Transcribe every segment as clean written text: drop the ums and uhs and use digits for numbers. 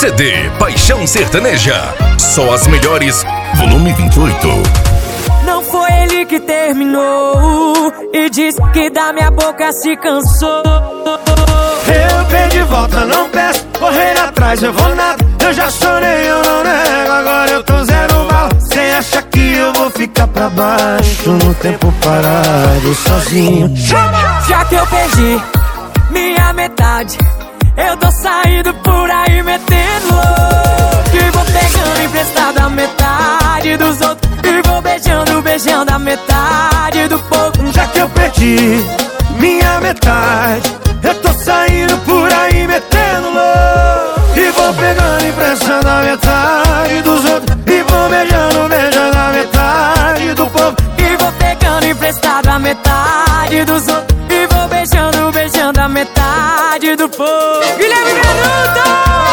CD Paixão Sertaneja. Só as melhores, volume 28. Não foi ele que terminou e disse que da minha boca se cansou. Eu perdi volta, não peço, correr atrás eu vou nada. Eu já chorei, eu não nego, agora eu tô zero bala. Cê acha que eu vou ficar pra baixo no tempo parado sozinho? Já que eu perdi minha metade, eu tô saindo por aí metendo louco. E vou pegando emprestado a metade dos outros e vou beijando a metade do povo. Já que eu perdi minha metade, eu tô saindo por aí metendo louco. E vou pegando emprestado a metade dos outros e vou beijando a metade do povo. E vou pegando emprestado a metade dos outros e vou beijando a metade do povo. Guilherme Benuto!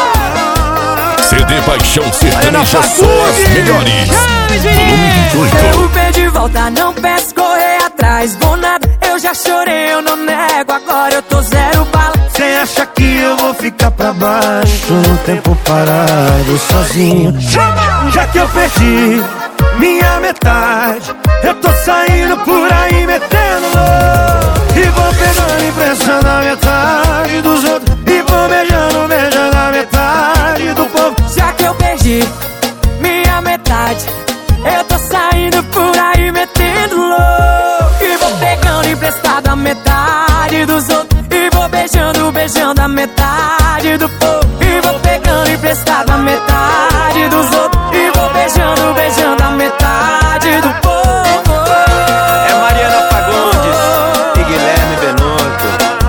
CD Paixão Sertaneja, só as melhores, volume 28. Eu perdi volta, não peço correr atrás, vou nada. Eu já chorei, eu não nego, agora eu tô zero bala. Cê acha que eu vou ficar pra baixo no tempo parado sozinho? Já que eu perdi minha metade, eu tô saindo por aí metendo louco. E vou pegando emprestando a metade dos outros e vou beijando a metade do povo. Já que eu perdi minha metade, eu tô saindo por aí metendo louco. E vou pegando emprestado a metade dos outros e vou beijando a metade do povo. E vou pegando emprestado a metade dos outros e vou beijando a metade do povo. É Mariana Fagundes e Guilherme Benuto.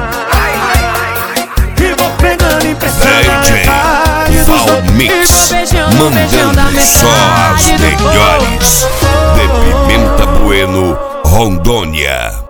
E vou pegando emprestado a metade dos outros. Valmix, mandando só as melhores. De Pimenta Bueno, Rondônia.